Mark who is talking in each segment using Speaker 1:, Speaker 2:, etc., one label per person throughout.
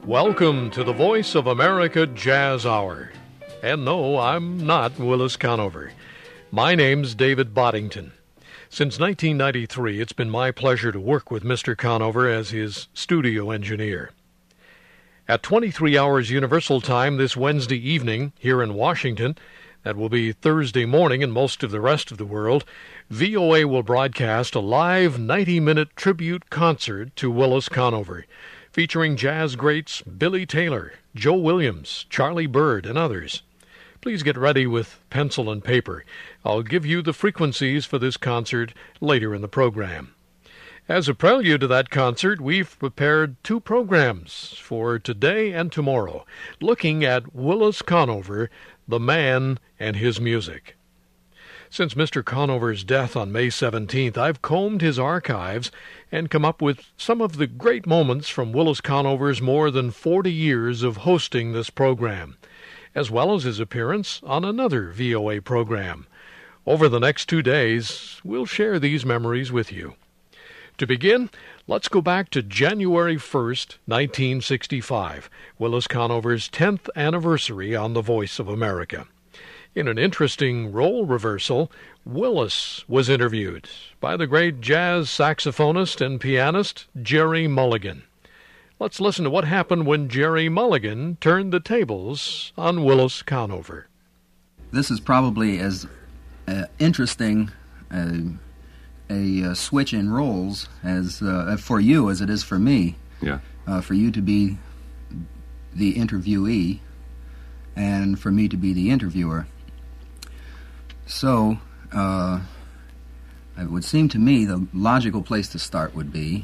Speaker 1: Welcome to the Voice of America Jazz Hour. And no, I'm not Willis Conover. My name's David Boddington. Since 1993, it's been my pleasure to work with Mr. Conover as his studio engineer. At 23 hours Universal Time this Wednesday evening here in Washington, that will be Thursday morning in most of the rest of the world, VOA will broadcast a live 90-minute tribute concert to Willis Conover, featuring jazz greats Billy Taylor, Joe Williams, Charlie Byrd, and others. Please get ready with pencil and paper. I'll give you the frequencies for this concert later in the program. As a prelude to that concert, we've prepared two programs for today and tomorrow, looking at Willis Conover, the man and his music. Since Mr. Conover's death on May 17th, I've combed his archives and come up with some of the great moments from Willis Conover's more than 40 years of hosting this program, as well as his appearance on another VOA program. Over the next 2 days, we'll share these memories with you. To begin, let's go back to January 1st, 1965, Willis Conover's 10th anniversary on The Voice of America. In an interesting role reversal, Willis was interviewed by the great jazz saxophonist and pianist Gerry Mulligan. Let's listen to what happened when Gerry Mulligan turned the tables on Willis Conover.
Speaker 2: This is probably as interesting a switch in roles as for you as it is for me.
Speaker 3: Yeah.
Speaker 2: For you to be the interviewee and for me to be the interviewer. So, it would seem to me the logical place to start would be,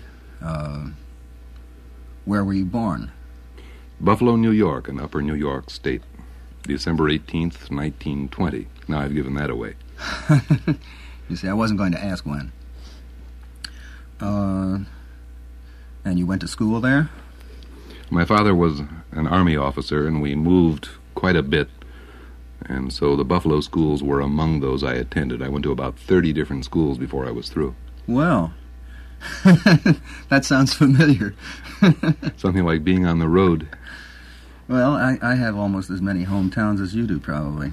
Speaker 2: where were you born?
Speaker 3: Buffalo, New York, in Upper New York State, December 18th, 1920. Now I've given that away.
Speaker 2: You see, I wasn't going to ask when. And you went to school there?
Speaker 3: My father was an Army officer, and we moved quite a bit. And so the Buffalo schools were among those I attended. I went to about 30 different schools before I was through.
Speaker 2: Well, that sounds familiar.
Speaker 3: Something like being on the road.
Speaker 2: Well, I have almost as many hometowns as you do, probably.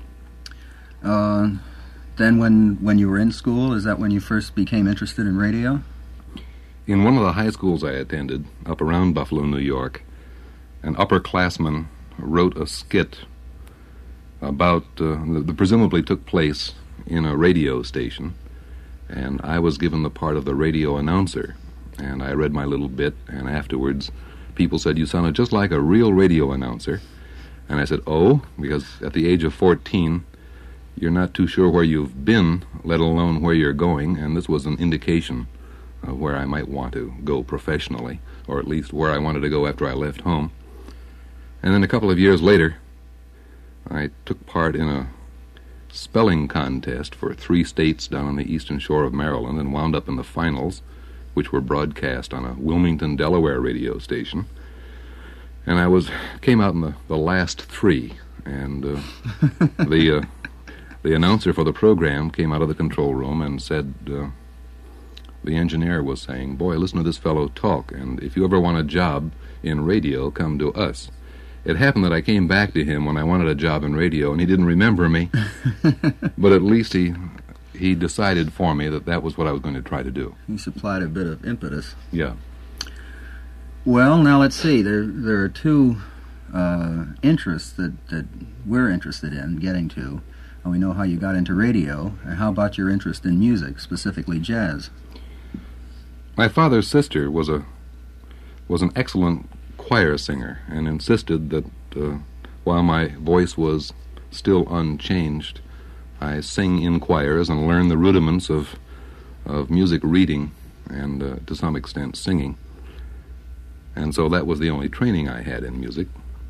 Speaker 2: Then when you were in school, is that when you first became interested in radio?
Speaker 3: In one of the high schools I attended, up around Buffalo, New York, an upperclassman wrote a skit about, that presumably took place in a radio station, and I was given the part of the radio announcer, and I read my little bit, and afterwards people said, "You sounded just like a real radio announcer." And I said, "Oh," because at the age of 14, you're not too sure where you've been, let alone where you're going, and this was an indication of where I might want to go professionally, or at least where I wanted to go after I left home. And then a couple of years later, I took part in a spelling contest for 3 states down on the eastern shore of Maryland and wound up in the finals, which were broadcast on a Wilmington, Delaware radio station. And I came out in the last 3, and the announcer for the program came out of the control room and said, the engineer was saying, "Boy, listen to this fellow talk, and if you ever want a job in radio, come to us." It happened that I came back to him when I wanted a job in radio, and he didn't remember me, but at least he decided for me that was what I was going to try to do.
Speaker 2: He supplied a bit of impetus.
Speaker 3: Yeah.
Speaker 2: Well, now let's see. There are 2 interests that we're interested in getting to. And we know how you got into radio. And how about your interest in music, specifically jazz?
Speaker 3: My father's sister was an excellent choir singer, and insisted that while my voice was still unchanged, I sing in choirs and learn the rudiments of music reading and to some extent singing. And so that was the only training I had in music.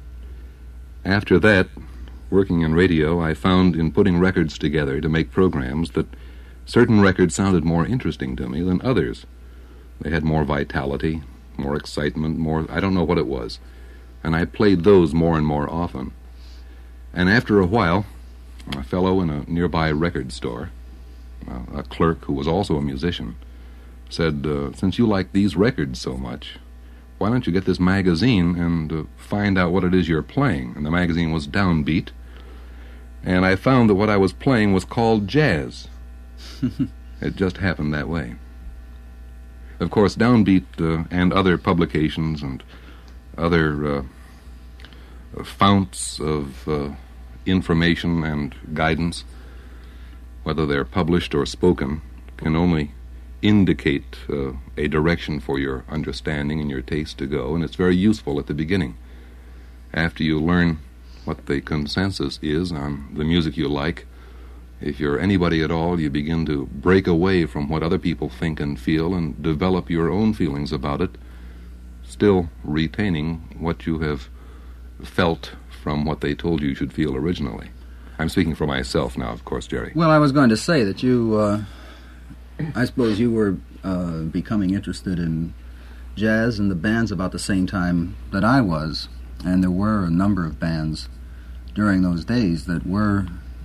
Speaker 3: After that, working in radio, I found in putting records together to make programs that certain records sounded more interesting to me than others. They had more vitality, more excitement, I don't know what it was. And I played those more and more often. And after a while, a fellow in a nearby record store, a clerk who was also a musician, said, "Since you like these records so much, why don't you get this magazine and find out what it is you're playing? And the magazine was Downbeat, and I found that what I was playing was called jazz. It just happened that way. Of course, Downbeat and other publications and other founts of information and guidance, whether they're published or spoken, can only indicate a direction for your understanding and your taste to go, and it's very useful at the beginning. After you learn what the consensus is on the music you like, if you're anybody at all, you begin to break away from what other people think and feel and develop your own feelings about it, still retaining what you have felt from what they told you should feel originally. I'm speaking for myself now, of course, Jerry.
Speaker 2: Well, I was going to say that you, I suppose you were becoming interested in jazz and the bands about the same time that I was, and there were a number of bands during those days that were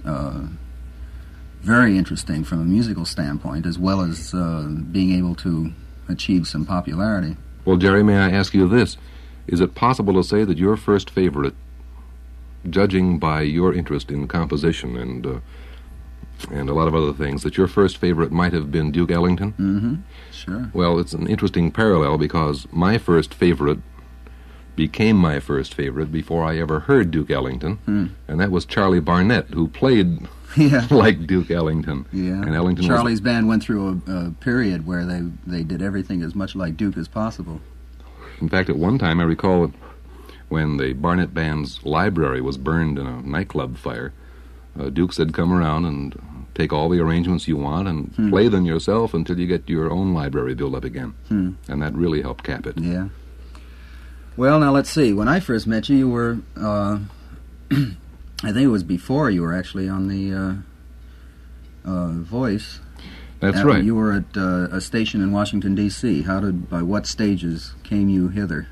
Speaker 2: very interesting from a musical standpoint, as well as being able to achieve some popularity.
Speaker 3: Well, Jerry, may I ask you this? Is it possible to say that your first favorite, judging by your interest in composition and a lot of other things, that your first favorite might have been Duke Ellington?
Speaker 2: Mm-hmm. Sure.
Speaker 3: Well, it's an interesting parallel because my first favorite became my first favorite before I ever heard Duke Ellington, and that was Charlie Barnett, who played like Duke Ellington.
Speaker 2: Yeah.
Speaker 3: And Ellington
Speaker 2: Charlie's band went through a period where they did everything as much like Duke as possible.
Speaker 3: In fact, at one time, I recall when the Barnett Band's library was burned in a nightclub fire, Duke said, come around and take all the arrangements you want and play them yourself until you get your own library built up again. And that really helped cap it.
Speaker 2: Yeah. Well, now let's see. When I first met you, you were, I think it was before you were actually on the Voice.
Speaker 3: That's right.
Speaker 2: You were at a station in Washington, D.C. By what stages came you thither?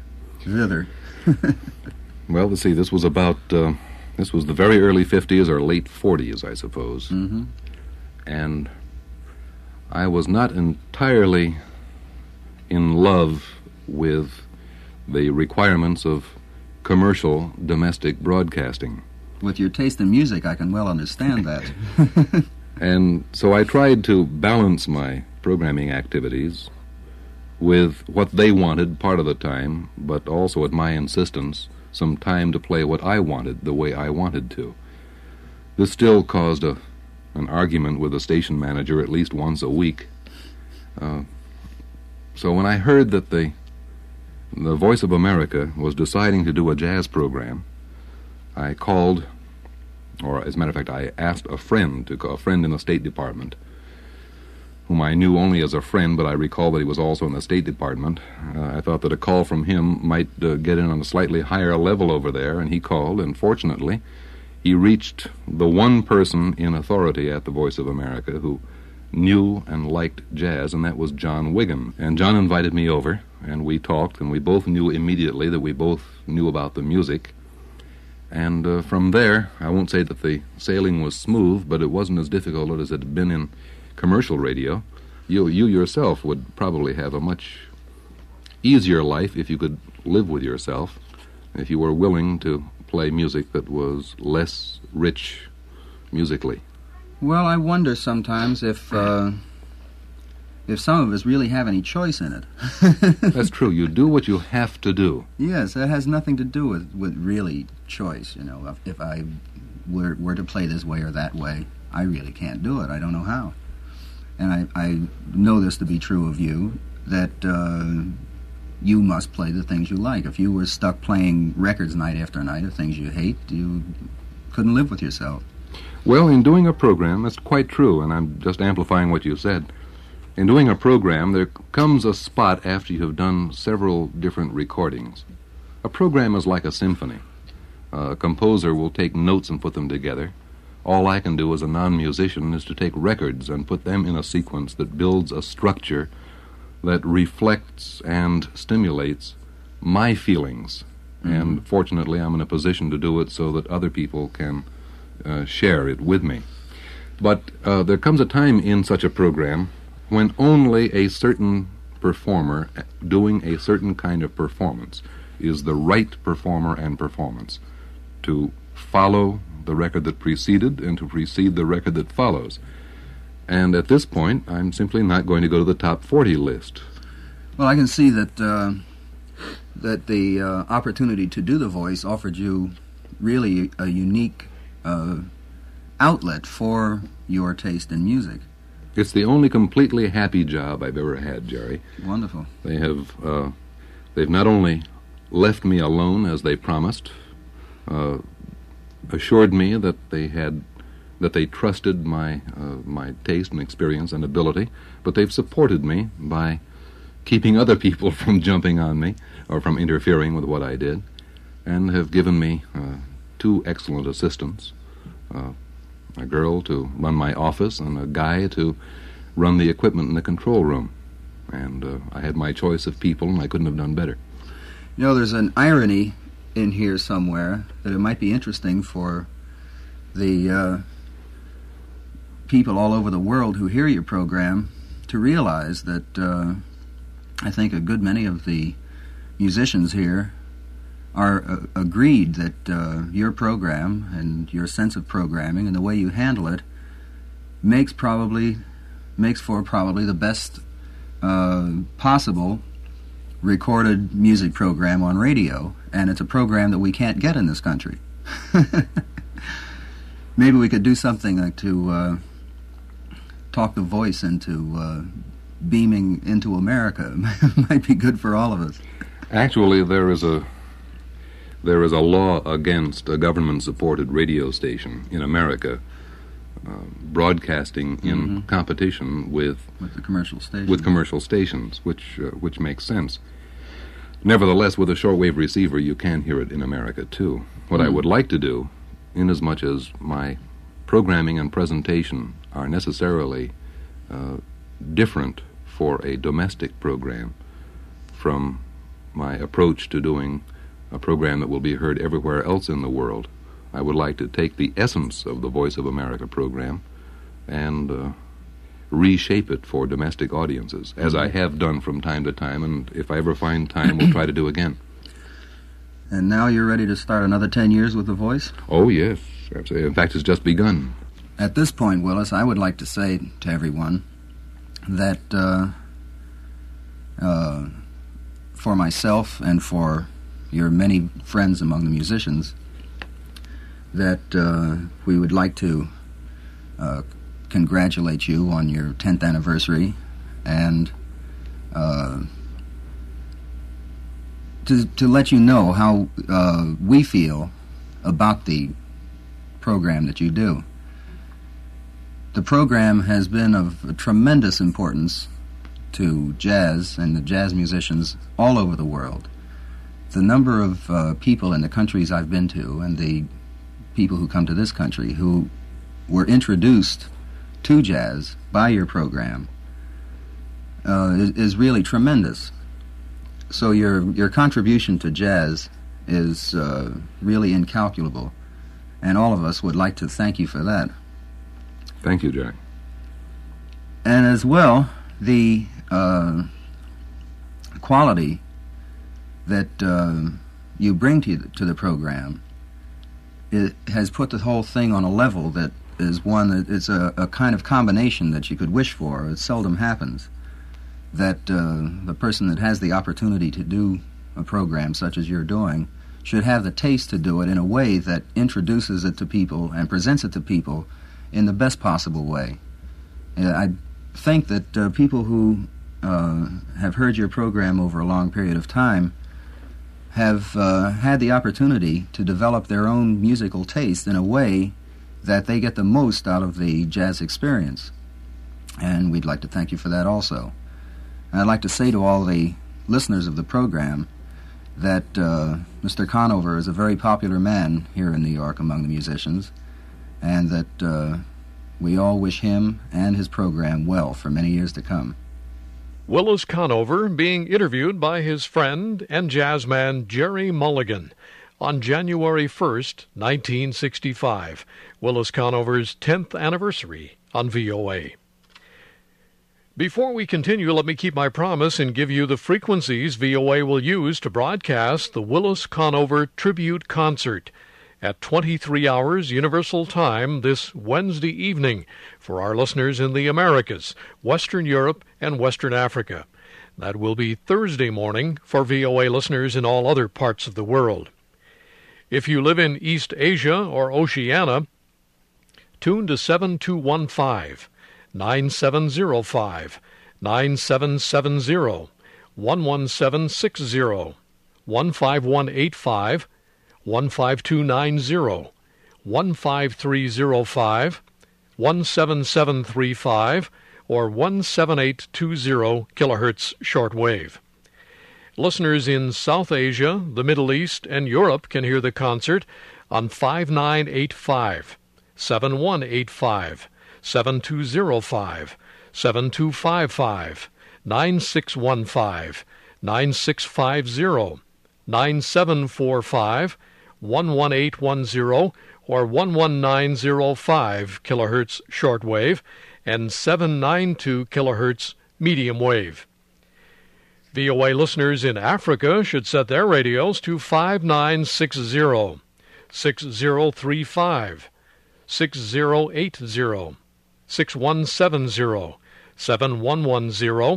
Speaker 3: Well, let's see, this was about, this was the very early 50s or late 40s, I suppose.
Speaker 2: Mm-hmm.
Speaker 3: And I was not entirely in love with the requirements of commercial domestic broadcasting.
Speaker 2: With your taste in music, I can well understand that.
Speaker 3: And so I tried to balance my programming activities with what they wanted part of the time, but also at my insistence, some time to play what I wanted the way I wanted to. This still caused an argument with the station manager at least once a week. So when I heard that the Voice of America was deciding to do a jazz program, I called, or as a matter of fact, I asked a friend in the State Department, whom I knew only as a friend, but I recall that he was also in the State Department. I thought that a call from him might get in on a slightly higher level over there, and he called, and fortunately, he reached the one person in authority at the Voice of America who knew and liked jazz, and that was John Wigan. And John invited me over, and we talked, and we both knew immediately that we both knew about the music. And from there, I won't say that the sailing was smooth, but it wasn't as difficult as it had been in commercial radio. You yourself would probably have a much easier life if you could live with yourself, if you were willing to play music that was less rich musically.
Speaker 2: Well, I wonder sometimes if some of us really have any choice in it.
Speaker 3: That's true. You do what you have to do.
Speaker 2: Yes, that has nothing to do with really choice. You know, if I were to play this way or that way, I really can't do it. I don't know how. And I know this to be true of you, that you must play the things you like. If you were stuck playing records night after night of things you hate, you couldn't live with yourself.
Speaker 3: Well, in doing a program, that's quite true, and I'm just amplifying what you said. In doing a program, there comes a spot after you have done several different recordings. A program is like a symphony. A composer will take notes and put them together. All I can do as a non-musician is to take records and put them in a sequence that builds a structure that reflects and stimulates my feelings. Mm-hmm. And fortunately, I'm in a position to do it so that other people can share it with me. But there comes a time in such a program when only a certain performer doing a certain kind of performance is the right performer and performance, to follow the record that preceded and to precede the record that follows. And at this point, I'm simply not going to go to the top 40 list.
Speaker 2: Well, I can see that that the opportunity to do The Voice offered you really a unique outlet for your taste in music.
Speaker 3: It's the only completely happy job I've ever had, Jerry.
Speaker 2: Wonderful.
Speaker 3: They've not only left me alone as they promised, assured me that they trusted my taste and experience and ability, but they've supported me by keeping other people from jumping on me or from interfering with what I did, and have given me 2 excellent assistants, a girl to run my office and a guy to run the equipment in the control room. And I had my choice of people, and I couldn't have done better.
Speaker 2: You know, there's an irony in here somewhere that it might be interesting for the people all over the world who hear your program to realize that I think a good many of the musicians here are agreed that your program and your sense of programming and the way you handle it makes for probably the best possible recorded music program on radio, and it's a program that we can't get in this country. Maybe we could do something like to talk The Voice into beaming into America. It might be good for all of us.
Speaker 3: Actually, there is a law against a government-supported radio station in America broadcasting in competition with
Speaker 2: the commercial stations.
Speaker 3: With commercial stations, which makes sense. Nevertheless, with a shortwave receiver, you can hear it in America too. What I would like to do, inasmuch as my programming and presentation are necessarily different for a domestic program from my approach to doing a program that will be heard everywhere else in the world, I would like to take the essence of the Voice of America program and reshape it for domestic audiences, as I have done from time to time, and if I ever find time, we'll try to do again.
Speaker 2: And now you're ready to start another 10 years with The Voice?
Speaker 3: Oh, yes. Absolutely. In fact, it's just begun.
Speaker 2: At this point, Willis, I would like to say to everyone that for myself and for your many friends among the musicians, that we would like to congratulate you on your 10th anniversary and to let you know how we feel about the program that you do. The program has been of tremendous importance to jazz and the jazz musicians all over the world. The number of people in the countries I've been to and the people who come to this country who were introduced to jazz by your program is really tremendous. So your contribution to jazz is really incalculable, and all of us would like to thank you for that.
Speaker 3: Thank you, Jack.
Speaker 2: And as well, the quality that you bring to the program, it has put the whole thing on a level that is one that it's a kind of combination that you could wish for. It seldom happens that the person that has the opportunity to do a program such as you're doing should have the taste to do it in a way that introduces it to people and presents it to people in the best possible way. I think that people who have heard your program over a long period of time have had the opportunity to develop their own musical taste in a way that they get the most out of the jazz experience. And we'd like to thank you for that also. And I'd like to say to all the listeners of the program that Mr. Conover is a very popular man here in New York among the musicians, and that we all wish him and his program well for many years to come.
Speaker 1: Willis Conover being interviewed by his friend and jazzman Jerry Mulligan on January 1st, 1965, Willis Conover's 10th anniversary on VOA. Before we continue, let me keep my promise and give you the frequencies VOA will use to broadcast the Willis Conover Tribute Concert at 23 hours Universal Time this Wednesday evening for our listeners in the Americas, Western Europe, and Western Africa. That will be Thursday morning for VOA listeners in all other parts of the world. If you live in East Asia or Oceania, tune to 7215, 9705, 9770, 11760, 15185, 15290, 15305, 17735, or 17820 kilohertz shortwave. Listeners in South Asia, the Middle East, and Europe can hear the concert on 5985, 7185, 7205, 7255, 9615, 9650, 9745, 11810, or 11905 kilohertz shortwave, and 792 kilohertz medium wave. VOA listeners in Africa should set their radios to 5960, 6035, 6080, 6170, 7110,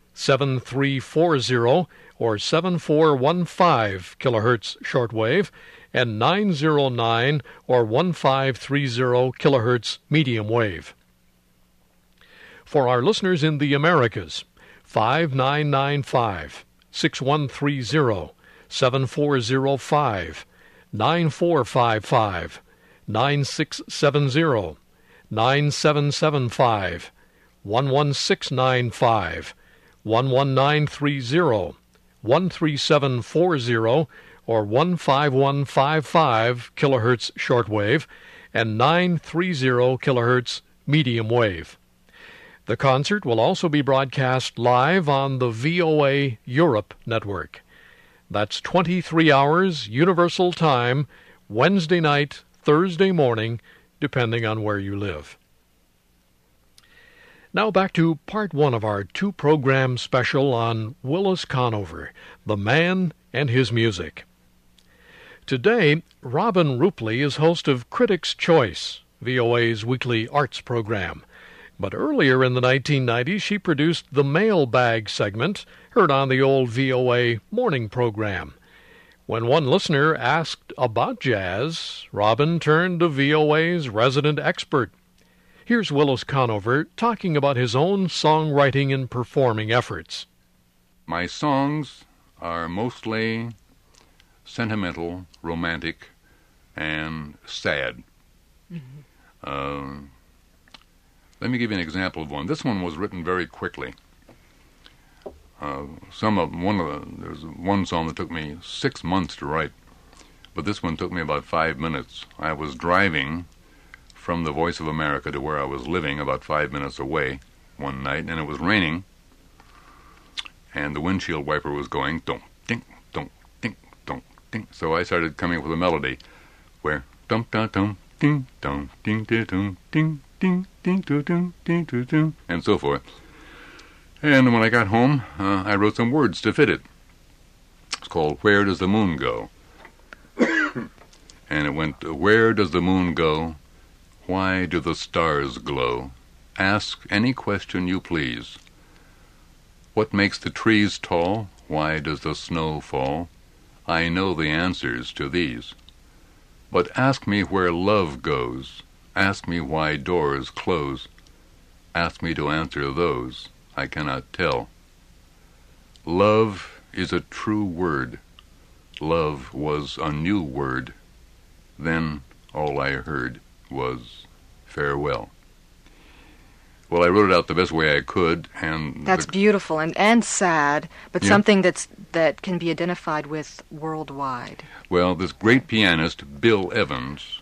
Speaker 1: 7340, or 7415 kilohertz shortwave, and 909 or 1530 kilohertz medium wave. For our listeners in the Americas, 5995, 6130, 7405, 9455, 9670, 9775, 11695, 11930, 13740, or 15155 kilohertz shortwave, and 930 kilohertz medium wave. The concert will also be broadcast live on the VOA Europe network. That's 23 hours Universal Time, Wednesday night, Thursday morning, depending on where you live. Now back to part one of our two-program special on Willis Conover, the man and his music. Today, Robin Rupley is host of Critics' Choice, VOA's weekly arts program. But earlier in the 1990s, she produced the Mailbag segment, heard on the old VOA morning program. When one listener asked about jazz, Robin turned to VOA's resident expert. Here's Willis Conover talking about his own songwriting and performing efforts.
Speaker 3: My songs are mostly sentimental, romantic, and sad. Let me give you an example of one. This one was written very quickly. There's one song that took me 6 months to write, but this one took me about 5 minutes. I was driving from the Voice of America to where I was living, about 5 minutes away, one night, and it was raining, and the windshield wiper was going dunk, dink, dunk, dink, dunk, dink. So I started coming up with a melody where dum dum dum ding dum ding ding dum ding ding ding ding ding ding, and so forth. And when I got home, I wrote some words to fit it. It's called "Where Does the Moon Go?" And it went, "Where does the moon go? Why do the stars glow? Ask any question you please. What makes the trees tall? Why does the snow fall? I know the answers to these. But ask me where love goes. Ask me why doors close. Ask me to answer those. I cannot tell. Love is a true word. Love was a new word. Then all I heard was farewell." Well, I wrote it out the best way I could, and
Speaker 4: that's beautiful and sad, but something that can be identified with worldwide.
Speaker 3: Well, this great pianist, Bill Evans,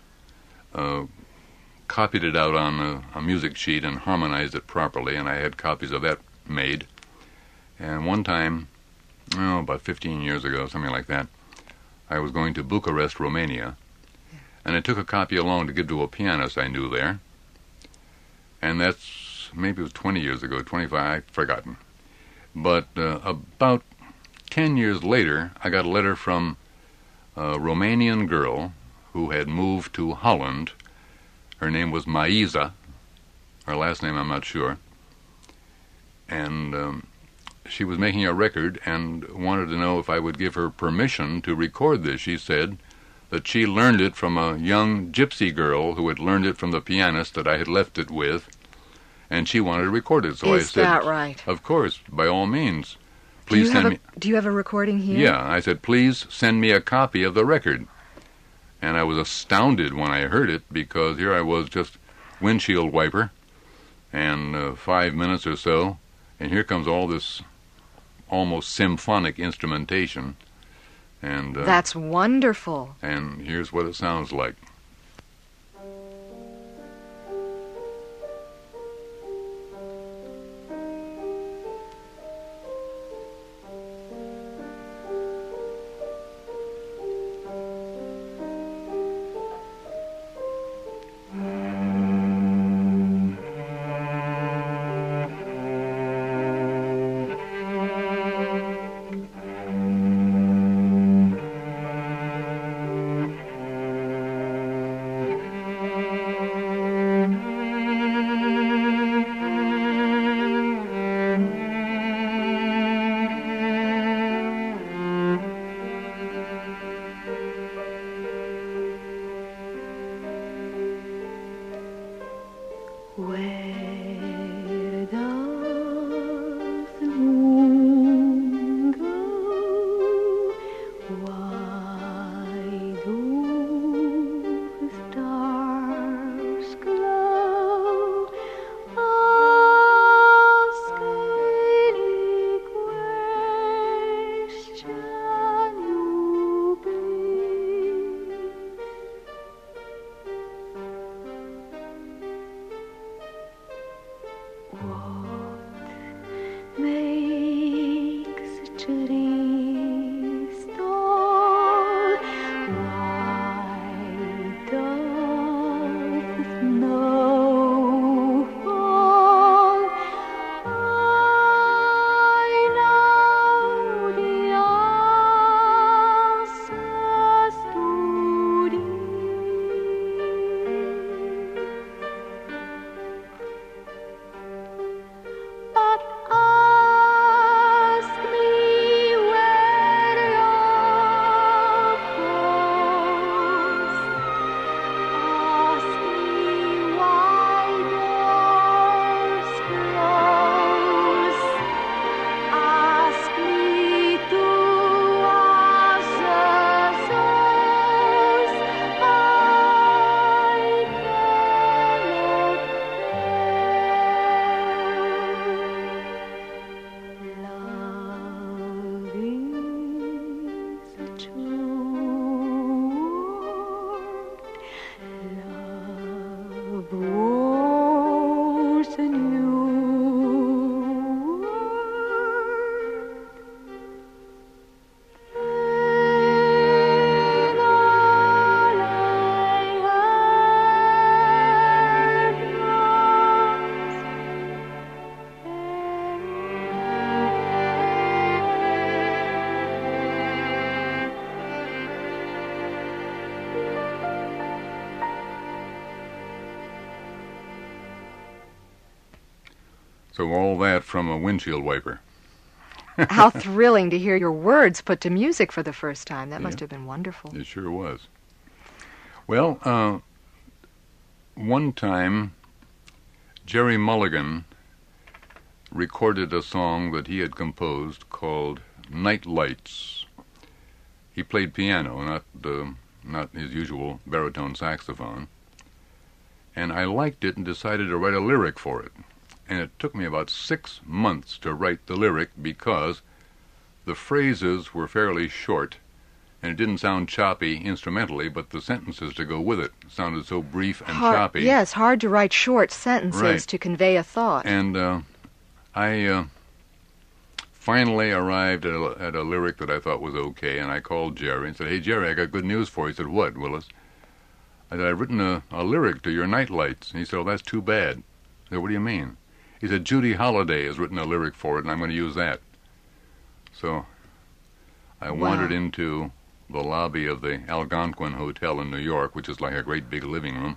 Speaker 3: copied it out on a music sheet and harmonized it properly, and I had copies of that made. And one time, about 15 years ago, something like that, I was going to Bucharest, Romania, and I took a copy along to give to a pianist I knew there. And that's
Speaker 5: maybe it was 20 years ago, 25, I've forgotten. But about 10 years later, I got a letter from a Romanian girl who had moved to Holland. Her name was Maiza. Her last name I'm not sure. And she was making a record and wanted to know if I would give her permission to record this. She said that she learned it from a young gypsy girl who had learned it from the pianist that I had left it with, and she wanted to record it. So I said,
Speaker 4: Is that right?
Speaker 5: Of course, by all means. Please send me.
Speaker 4: Do you have a recording here?
Speaker 5: Yeah, I said, please send me a copy of the record. And I was astounded when I heard it, because here I was, just windshield wiper, and 5 minutes or so, and here comes all this almost symphonic instrumentation. And
Speaker 4: that's wonderful.
Speaker 5: And here's what it sounds like.
Speaker 6: Where does the moon go? Why do the stars glow? Ask any question you please. What makes a tree stall? Why does the snow fall? I know the answers to these. But ask me where you're close. Ask me why doors close. Ask me to answer those I cannot tell. Love is a true word. Love was a new word. And all I
Speaker 5: So all that from a windshield wiper.
Speaker 4: How thrilling to hear your words put to music for the first time. That must
Speaker 5: Yeah.
Speaker 4: have been wonderful.
Speaker 5: It sure was. Well, one time, Jerry Mulligan recorded a song that he had composed called Night Lights. He played piano, not his usual baritone saxophone. And I liked it and decided to write a lyric for it. And it took me about 6 months to write the lyric, because the phrases were fairly short, and it didn't sound choppy instrumentally, but the sentences to go with it sounded so brief and choppy.
Speaker 4: Yes, hard to write short sentences
Speaker 5: Right.
Speaker 4: to convey a thought.
Speaker 5: And I finally arrived at a lyric that I thought was okay, and I called Jerry and said, "Hey, Jerry, I got good news for you." He said, "What, Willis?" I said, "I've written a lyric to your Night Lights." And he said, "Oh, that's too bad." I said, "What do you mean?" He said, Judy Holliday has written a lyric for it, and I'm going to use that. So I wandered into the lobby of the Algonquin Hotel in New York, which is like a great big living room.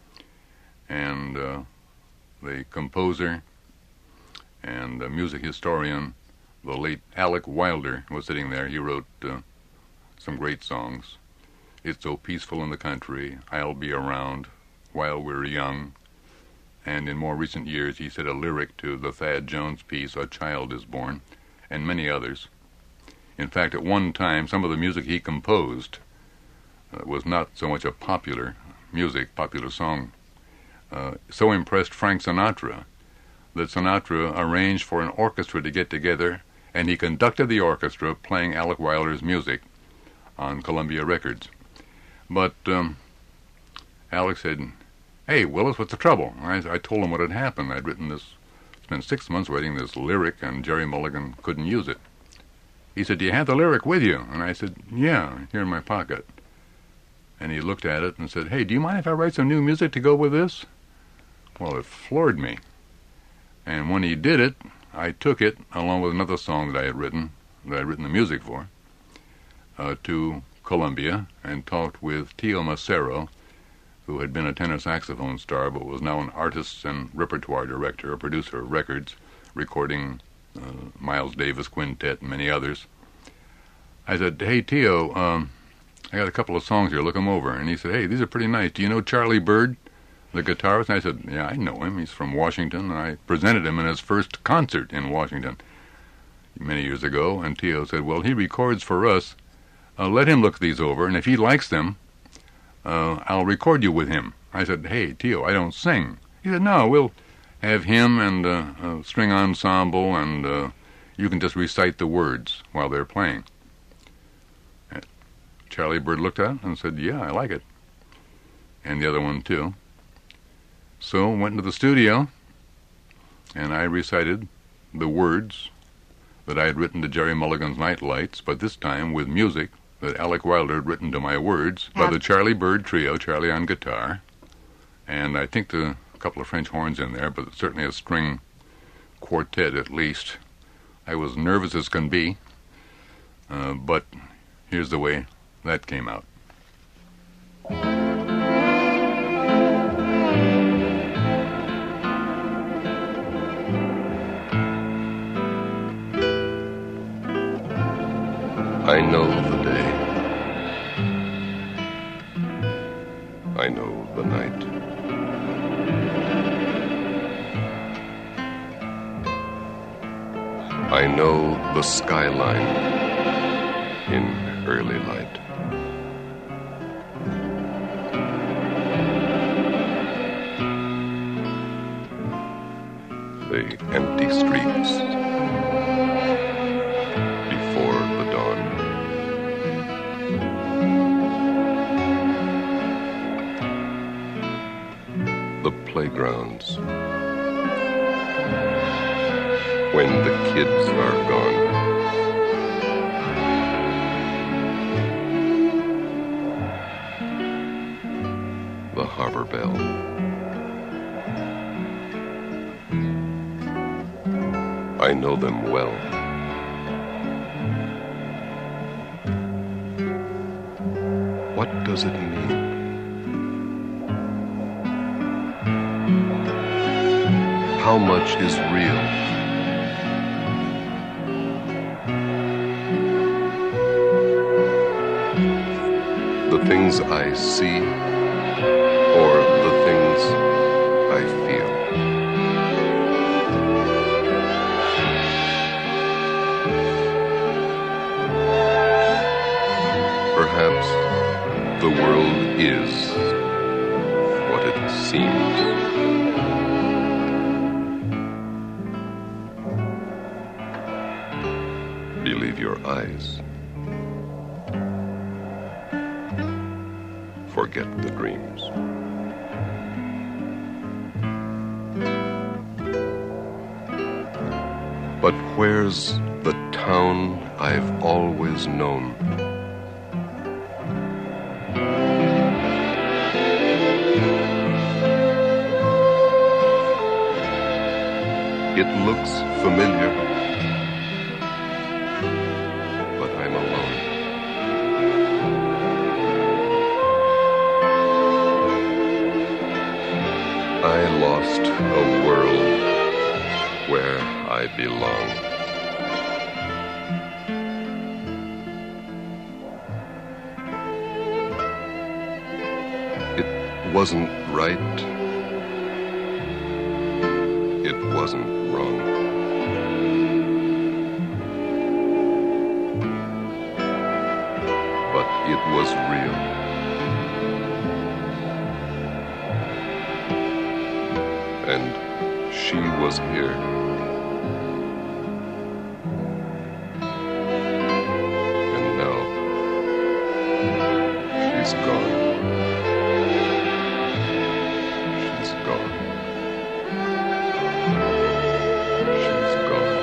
Speaker 5: And the composer and the music historian, the late Alec Wilder, was sitting there. He wrote some great songs. It's So Peaceful in the Country, I'll Be Around, While We're Young. And in more recent years, he said a lyric to the Thad Jones piece, A Child is Born, and many others. In fact, at one time, some of the music he composed was not so much a popular song. So impressed Frank Sinatra that Sinatra arranged for an orchestra to get together, and he conducted the orchestra playing Alec Wilder's music on Columbia Records. But Alec said, "Hey, Willis, what's the trouble?" I told him what had happened. I'd written this, spent 6 months writing this lyric, and Jerry Mulligan couldn't use it. He said, "Do you have the lyric with you?" And I said, "Yeah, here in my pocket." And he looked at it and said, "Hey, do you mind if I write some new music to go with this?" Well, it floored me. And when he did it, I took it, along with another song that I had written the music for, to Columbia and talked with Tio Macero, who had been a tenor saxophone star but was now an artist and repertoire director, a producer of records, recording Miles Davis Quintet and many others. I said, "Hey, Tio, I got a couple of songs here, look them over." And he said, "Hey, these are pretty nice. Do you know Charlie Bird, the guitarist?" And I said, "Yeah, I know him. He's from Washington." And I presented him in his first concert in Washington many years ago. And Tio said, "Well, he records for us. Let him look these over, and if he likes them, I'll record you with him." I said, "Hey, Tio, I don't sing." He said, "No, we'll have him and a string ensemble, and you can just recite the words while they're playing." And Charlie Bird looked at it and said, "Yeah, I like it." And the other one, too. So went into the studio, and I recited the words that I had written to Jerry Mulligan's Night Lights, but this time with music that Alec Wilder had written to my words by the Charlie Bird Trio, Charlie on guitar, and I think a couple of French horns in there, but certainly a string quartet at least. I was nervous as can be, but here's the way that came out.
Speaker 3: I know the day. I know the night. I know the skyline in early light. The empty streets before the dawn. The playgrounds when the kids are gone. The harbor bell. I know them well. What does it mean? How much is real? The things I see or the things I feel? Perhaps the world is what it seems. Believe your eyes. Forget the dreams. But where's the town I've always known?
Speaker 7: It looks familiar, but I'm alone. I lost a world where I belong. It wasn't right. It wasn't wrong. But it was real. And she was here. And now she's gone. She's gone. She's gone.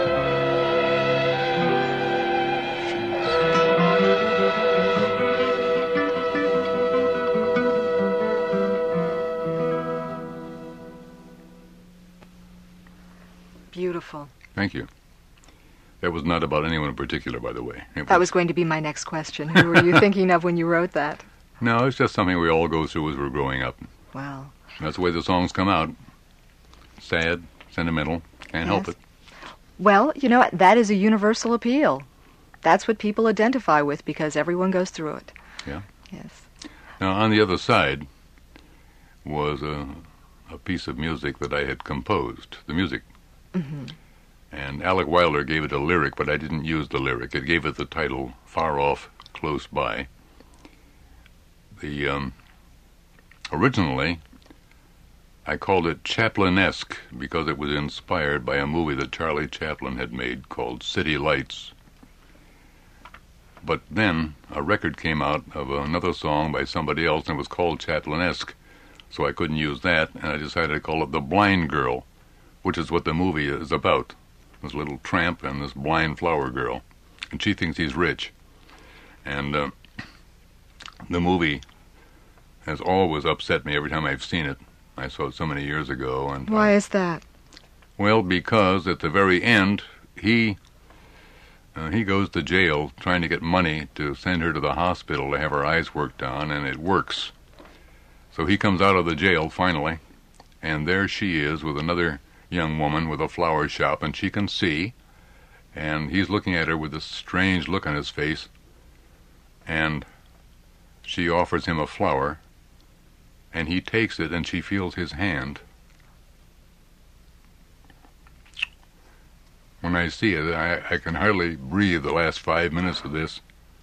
Speaker 4: Beautiful.
Speaker 5: Thank you. That was not about anyone in particular, by the way.
Speaker 4: That was going to be my next question. Who were you thinking of when you wrote that?
Speaker 5: No, it's just something we all go through as we're growing up.
Speaker 4: Wow.
Speaker 5: That's the way the songs come out. Sad, sentimental, can't help it.
Speaker 4: Well, you know, that is a universal appeal. That's what people identify with because everyone goes through it.
Speaker 5: Yeah.
Speaker 4: Yes.
Speaker 5: Now, on the other side was a piece of music that I had composed, the music.
Speaker 4: Mm-hmm.
Speaker 5: And Alec Wilder gave it a lyric, but I didn't use the lyric. It gave it the title, Far Off, Close By. Originally, I called it Chaplin-esque because it was inspired by a movie that Charlie Chaplin had made called City Lights. But then a record came out of another song by somebody else, and it was called Chaplin-esque, so I couldn't use that, and I decided to call it The Blind Girl, which is what the movie is about. This little tramp and this blind flower girl, and she thinks he's rich. And the movie has always upset me every time I've seen it. I saw it so many years ago. And
Speaker 4: why is that?
Speaker 5: Well, because at the very end, he goes to jail trying to get money to send her to the hospital to have her eyes worked on, and it works. So he comes out of the jail finally, and there she is with another young woman with a flower shop, and she can see, and he's looking at her with this strange look on his face, and she offers him a flower, and he takes it, and she feels his hand. When I see it, I can hardly breathe the last 5 minutes of this,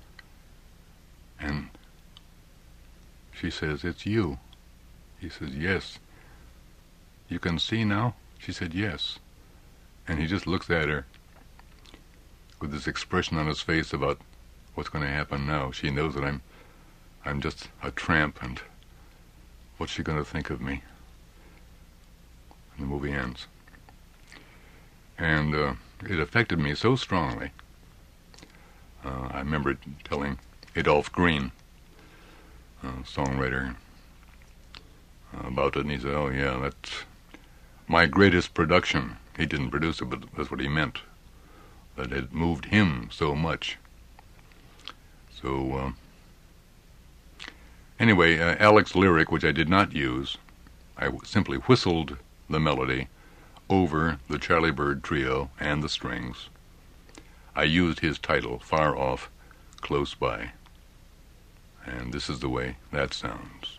Speaker 5: and she says, "It's you." He says, "Yes." "You can see now?" She said, "Yes." And he just looks at her with this expression on his face about what's going to happen now. She knows that I'm just a tramp, and what's she going to think of me? And the movie ends. And it affected me so strongly. I remember telling Adolph Green, songwriter, about it, and he said, "Oh yeah, that's my greatest production." He didn't produce it, but that's what he meant. That it moved him so much. So, anyway, Alec's lyric, which I did not use, I simply whistled the melody over the Charlie Bird Trio and the strings. I used his title, Far Off, Close By. And this is the way that sounds.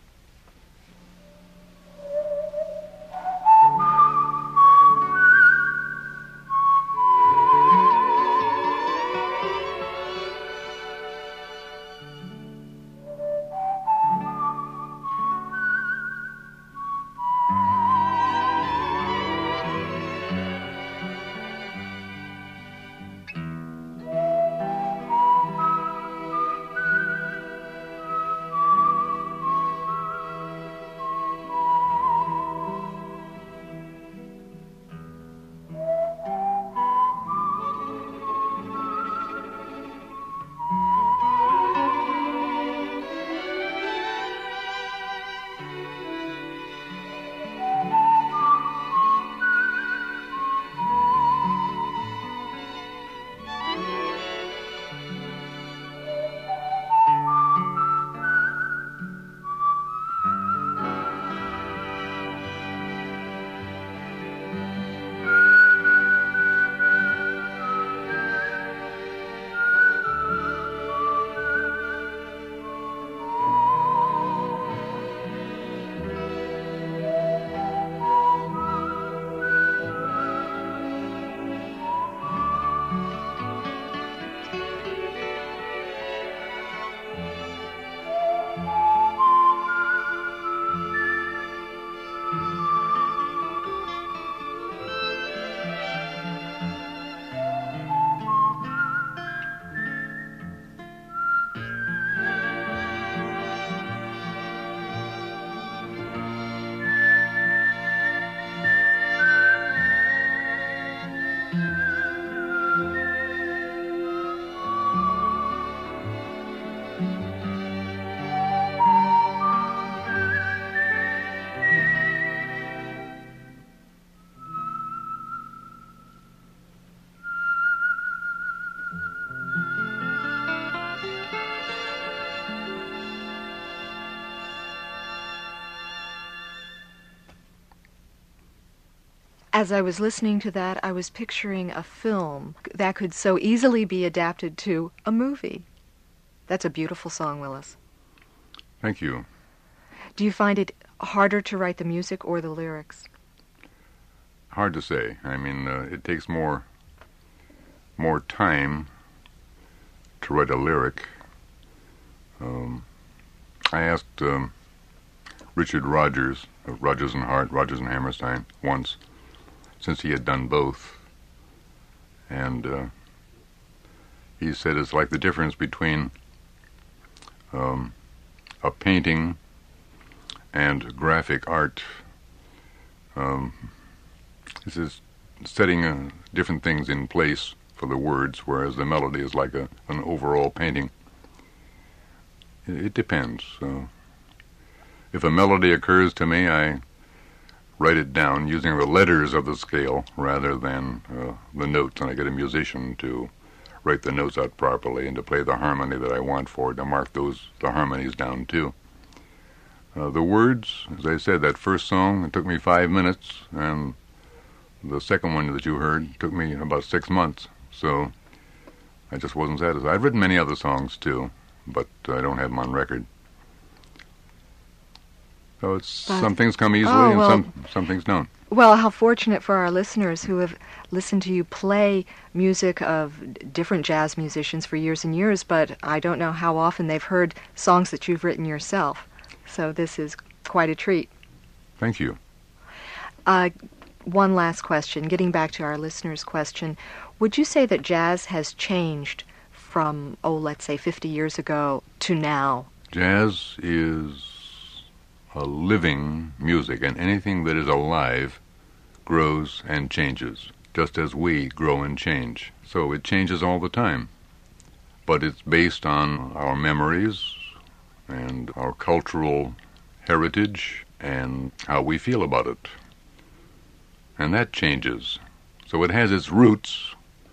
Speaker 4: As I was listening to that, I was picturing a film that could so easily be adapted to a movie. That's a beautiful song, Willis.
Speaker 5: Thank you.
Speaker 4: Do you find it harder to write the music or the lyrics?
Speaker 5: Hard to say. I mean, it takes more time to write a lyric. I asked Richard Rodgers of Rodgers and Hart, Rodgers and Hammerstein once, since he had done both, and he said it's like the difference between a painting and graphic art. This is setting different things in place for the words, whereas the melody is like an overall painting. It depends. If a melody occurs to me, I write it down using the letters of the scale rather than the notes, and I get a musician to write the notes out properly and to play the harmony that I want for it, to mark the harmonies down too. The words, as I said, that first song, it took me 5 minutes, and the second one that you heard took me about 6 months, so I just wasn't satisfied. I've written many other songs too, but I don't have them on record. So some things come easily and some things don't.
Speaker 4: Well, how fortunate for our listeners who have listened to you play music of different jazz musicians for years and years, but I don't know how often they've heard songs that you've written yourself. So this is quite a treat.
Speaker 5: Thank you.
Speaker 4: One last question, getting back to our listeners' question. Would you say that jazz has changed from, let's say 50 years ago to now?
Speaker 5: Jazz is a living music, and anything that is alive grows and changes, just as we grow and change. So it changes all the time. But it's based on our memories and our cultural heritage and how we feel about it. And that changes. So it has its roots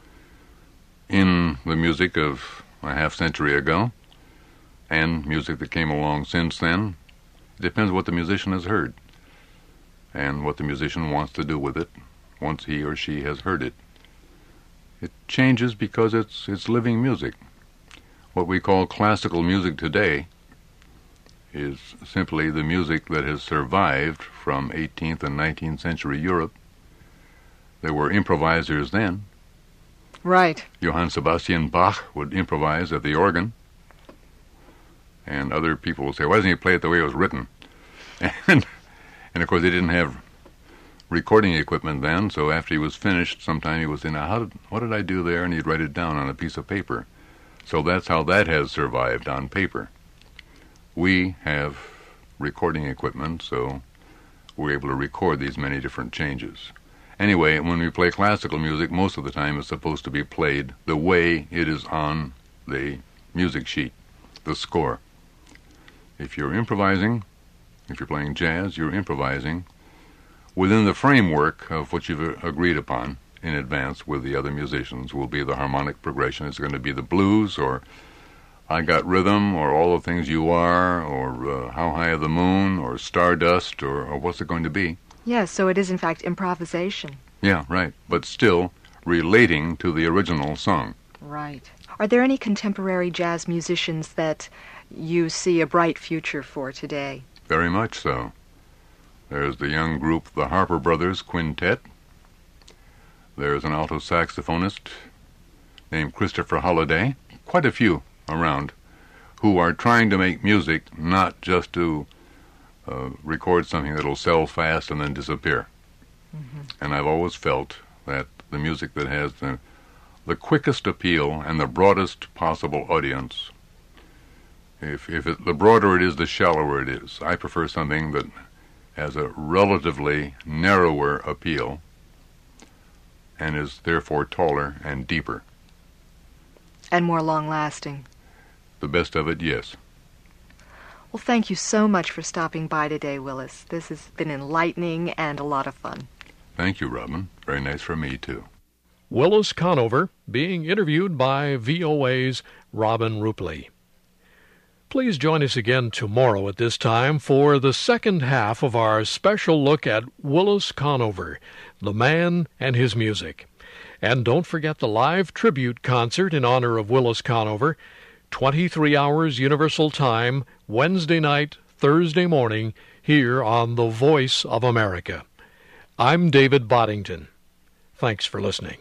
Speaker 5: in the music of a half century ago and music that came along since then. It depends what the musician has heard and what the musician wants to do with it once he or she has heard it. It changes because it's living music. What we call classical music today is simply the music that has survived from 18th and 19th century Europe. There were improvisers then.
Speaker 4: Right.
Speaker 5: Johann Sebastian Bach would improvise at the organ. And other people would say, why doesn't he play it the way it was written? And of course, they didn't have recording equipment then, so after he was finished, sometime he would say, now, what did I do there? And he'd write it down on a piece of paper. So that's how that has survived, on paper. We have recording equipment, so we're able to record these many different changes. Anyway, when we play classical music, most of the time it's supposed to be played the way it is on the music sheet, the score. If you're improvising, if you're playing jazz, you're improvising within the framework of what you've agreed upon in advance with the other musicians. Will be the harmonic progression. It's going to be the blues, or I Got Rhythm, or All the Things You Are, or How High the Moon, or Stardust, or what's it going to be?
Speaker 4: Yes, so it is in fact improvisation.
Speaker 5: Yeah, right. But still relating to the original song.
Speaker 4: Right. Are there any contemporary jazz musicians that you see a bright future for today?
Speaker 5: Very much so. There's the young group, the Harper Brothers Quintet. There's an alto saxophonist named Christopher Holliday. Quite a few around who are trying to make music, not just to record something that'll sell fast and then disappear. Mm-hmm. And I've always felt that the music that has the quickest appeal and the broadest possible audience, the broader it is, the shallower it is. I prefer something that has a relatively narrower appeal and is therefore taller and deeper.
Speaker 4: And more long-lasting.
Speaker 5: The best of it, yes.
Speaker 4: Well, thank you so much for stopping by today, Willis. This has been enlightening and a lot of fun.
Speaker 5: Thank you, Robin. Very nice for me, too.
Speaker 1: Willis Conover being interviewed by VOA's Robin Rupley. Please join us again tomorrow at this time for the second half of our special look at Willis Conover, the man and his music. And don't forget the live tribute concert in honor of Willis Conover, 23 hours Universal Time, Wednesday night, Thursday morning, here on The Voice of America. I'm David Boddington. Thanks for listening.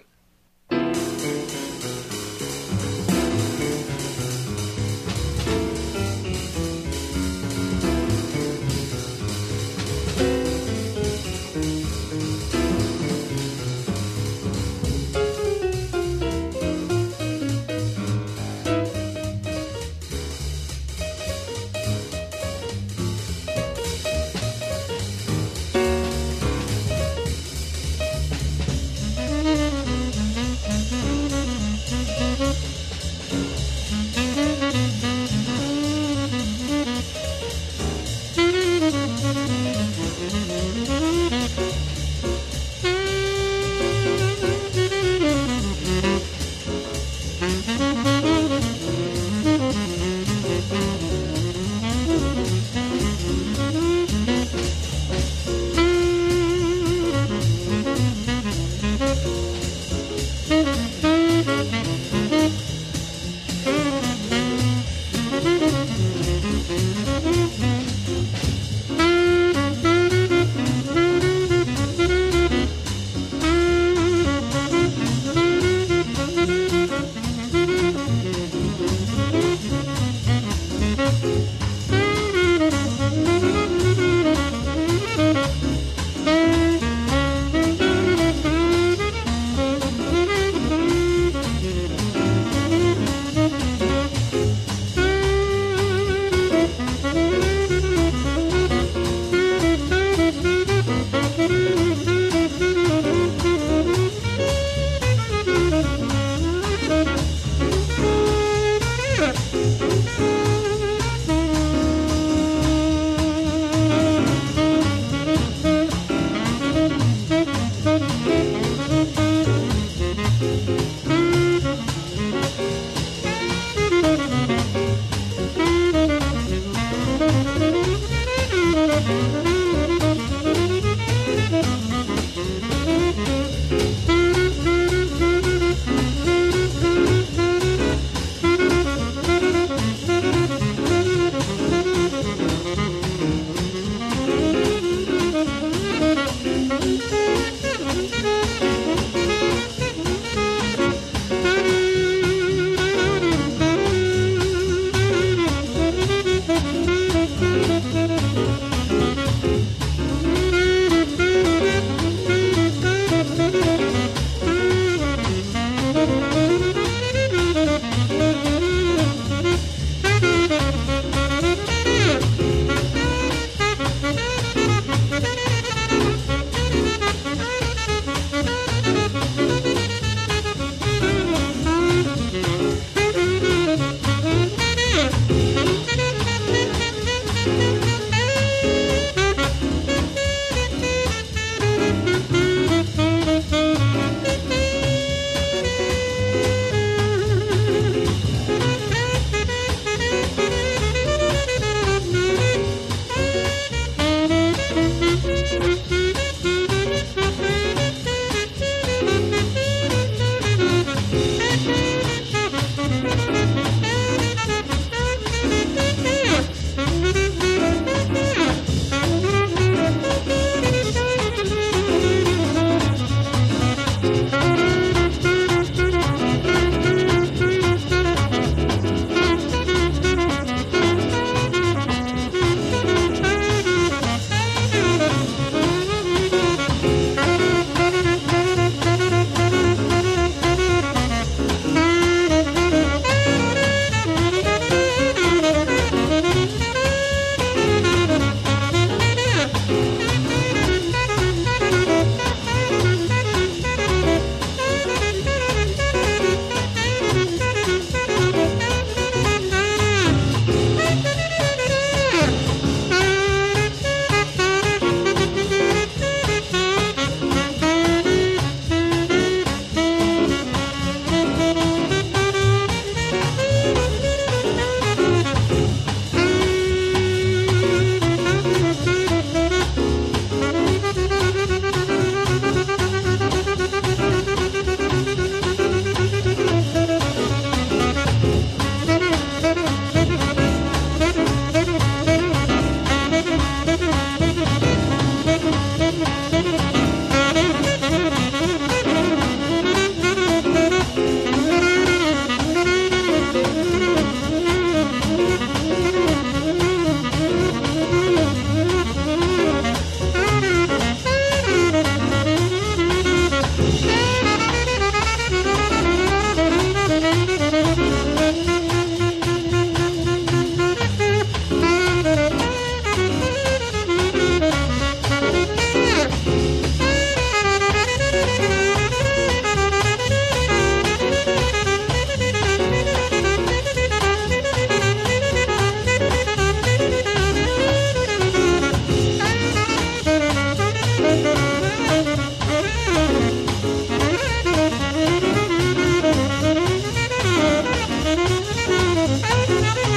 Speaker 6: Thank you.